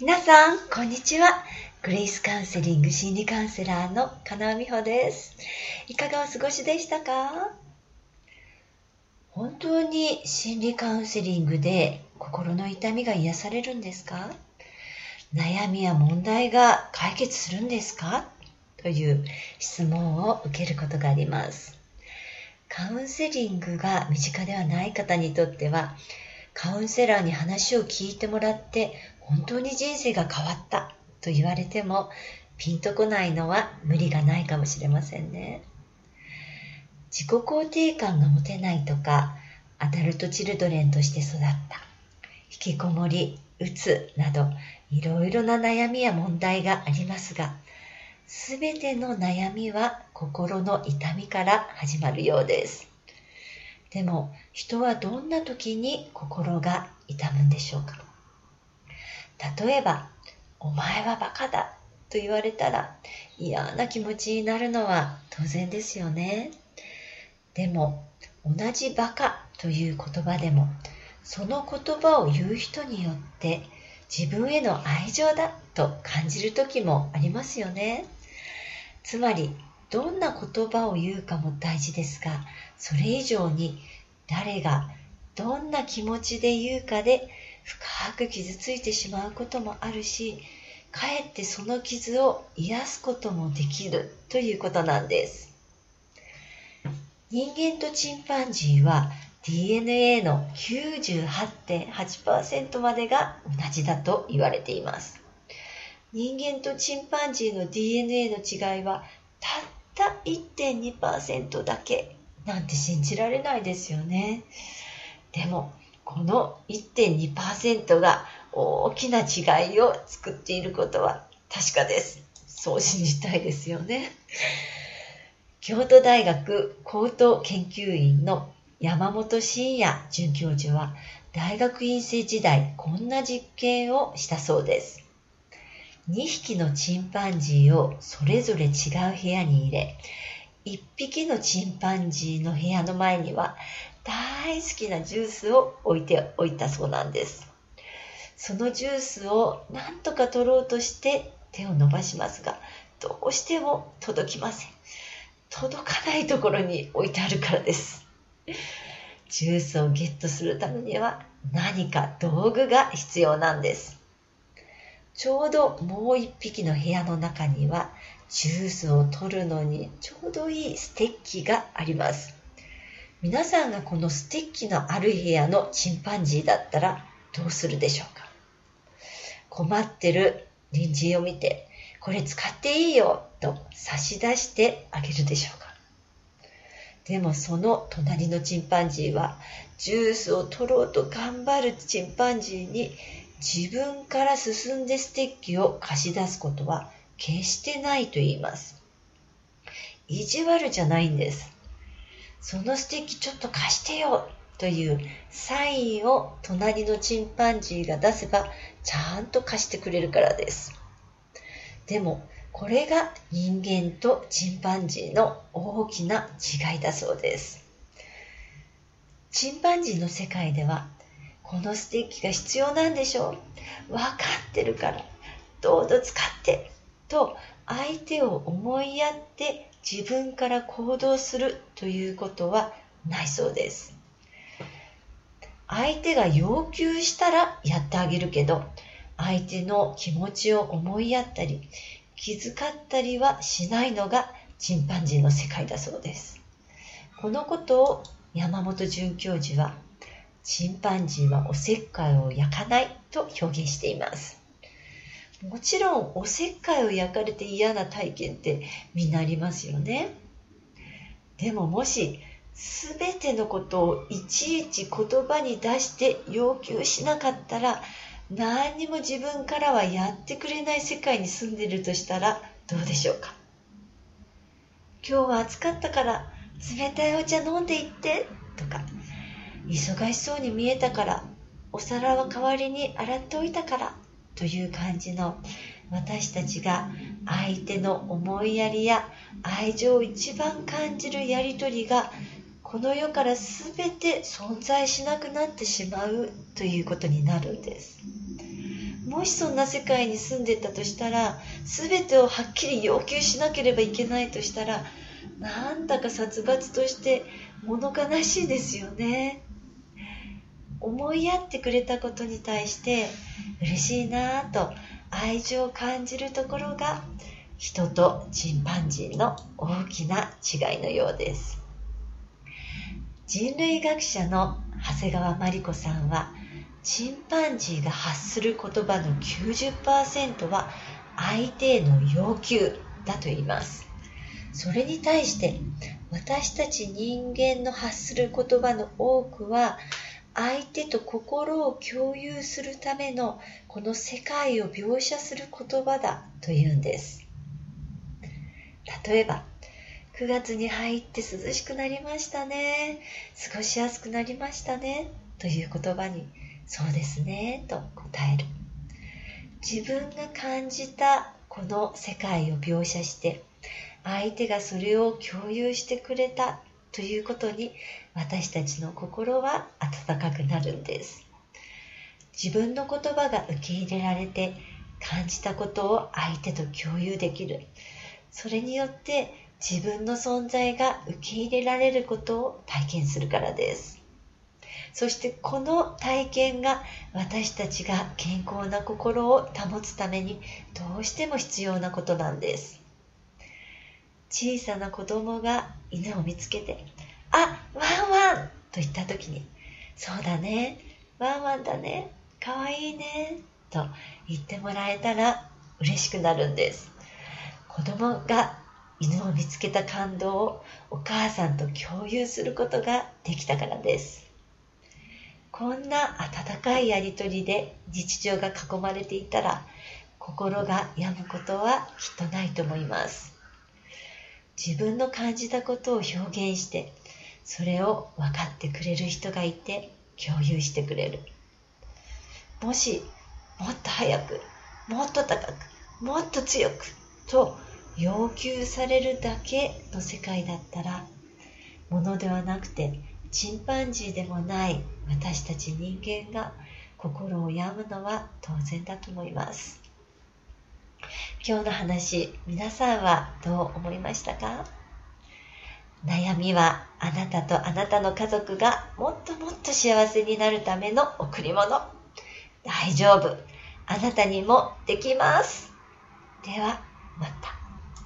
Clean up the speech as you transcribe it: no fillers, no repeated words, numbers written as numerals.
皆さん、こんにちは。グレイスカウンセリング心理カウンセラーの金尾美穂です。いかがお過ごしでしたか？本当に心理カウンセリングで心の痛みが癒されるんですか？悩みや問題が解決するんですか？という質問を受けることがあります。カウンセリングが身近ではない方にとっては、カウンセラーに話を聞いてもらって本当に人生が変わったと言われてもピンとこないのは無理がないかもしれませんね。自己肯定感が持てないとか、アダルトチルドレンとして育った、引きこもり、うつなどいろいろな悩みや問題がありますが、すべての悩みは心の痛みから始まるようです。でも人はどんな時に心が痛むんでしょうか？例えば、お前はバカだと言われたら嫌な気持ちになるのは当然ですよね。でも同じバカという言葉でも、その言葉を言う人によって自分への愛情だと感じる時もありますよね。つまりどんな言葉を言うかも大事ですが、それ以上に誰がどんな気持ちで言うかで深く傷ついてしまうこともあるし、かえってその傷を癒すこともできるということなんです。人間とチンパンジーは DNA の 98.8% までが同じだと言われています。人間とチンパンジーの DNA の違いはたった 1.2% だけなんて信じられないですよね。でもこの 1.2% が大きな違いを作っていることは確かです。そう信じたいですよね。京都大学高等研究員の山本真也准教授は、大学院生時代こんな実験をしたそうです。2匹のチンパンジーをそれぞれ違う部屋に入れ、1匹のチンパンジーの部屋の前には大好きなジュースを置いておいたそうなんです。そのジュースを何とか取ろうとして手を伸ばしますが、どうしても届きません。届かないところに置いてあるからです。ジュースをゲットするためには何か道具が必要なんです。ちょうどもう一匹の部屋の中にはジュースを取るのにちょうどいいステッキがあります。皆さんがこのステッキのある部屋のチンパンジーだったらどうするでしょうか？困ってる隣人を見て、これ使っていいよと差し出してあげるでしょうか？でもその隣のチンパンジーはジュースを取ろうと頑張るチンパンジーに自分から進んでステッキを貸し出すことは決してないと言います。意地悪じゃないんです。そのステッキちょっと貸してよというサインを隣のチンパンジーが出せばちゃんと貸してくれるからです。でもこれが人間とチンパンジーの大きな違いだそうです。チンパンジーの世界では、このステッキが必要なんでしょう、分かってるからどうぞ使ってと相手を思いやって自分から行動するということはないそうです。相手が要求したらやってあげるけど、相手の気持ちを思いやったり気遣ったりはしないのがチンパンジーの世界だそうです。このことを山本准教授は、チンパンジーはおせっかいを焼かないと表現しています。もちろんおせっかいを焼かれて嫌な体験ってみんなありますよね。でももしすべてのことをいちいち言葉に出して要求しなかったら、何にも自分からはやってくれない世界に住んでいるとしたらどうでしょうか？今日は暑かったから冷たいお茶飲んでいってとか、忙しそうに見えたからお皿は代わりに洗っておいたからという感じの、私たちが相手の思いやりや愛情を一番感じるやりとりがこの世からすべて存在しなくなってしまうということになるんです。 もしそんな世界に住んでたとしたら、全てをはっきり要求しなければいけないとしたら、なんだか殺伐として物悲しいですよね。思いやってくれたことに対して嬉しいなぁと愛情を感じるところが、人とチンパンジーの大きな違いのようです。人類学者の長谷川真理子さんは、チンパンジーが発する言葉の 90% は相手への要求だと言います。それに対して私たち人間の発する言葉の多くは、相手と心を共有するためのこの世界を描写する言葉だというんです。例えば、9月に入って涼しくなりましたね、過ごしやすくなりましたねという言葉に、そうですねと答える。自分が感じたこの世界を描写して、相手がそれを共有してくれたということに、私たちの心は温かくなるんです。自分の言葉が受け入れられて、感じたことを相手と共有できる。それによって自分の存在が受け入れられることを体験するからです。そしてこの体験が私たちが健康な心を保つためにどうしても必要なことなんです。小さな子供が犬を見つけて、あ、ワンワンと言ったときに、そうだね、ワンワンだね、かわいいねと言ってもらえたら嬉しくなるんです。子供が犬を見つけた感動をお母さんと共有することができたからです。こんな温かいやりとりで日常が囲まれていたら、心が病むことはきっとないと思います。自分の感じたことを表現して、それを分かってくれる人がいて共有してくれる。もしもっと早く、もっと高く、もっと強くと要求されるだけの世界だったら、ものではなくてチンパンジーでもない私たち人間が心を病むのは当然だと思います。今日の話、皆さんはどう思いましたか？悩みはあなたとあなたの家族がもっともっと幸せになるための贈り物。大丈夫。あなたにもできます。ではまた。